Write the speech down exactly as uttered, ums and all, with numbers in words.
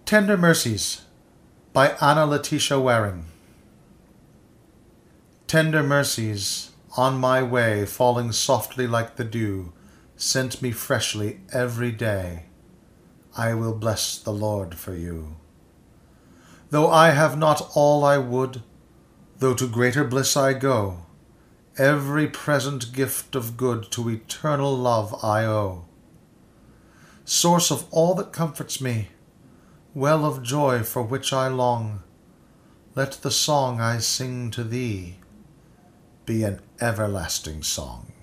Tender Mercies by Anna Letitia Waring. Tender mercies, on my way, falling softly like the dew, sent me freshly every day. I will bless the Lord for you. Though I have not all I would, though to greater bliss I go, every present gift of good to eternal love I owe. Source of all that comforts me, well of joy for which I long, let the song I sing to thee be an everlasting song.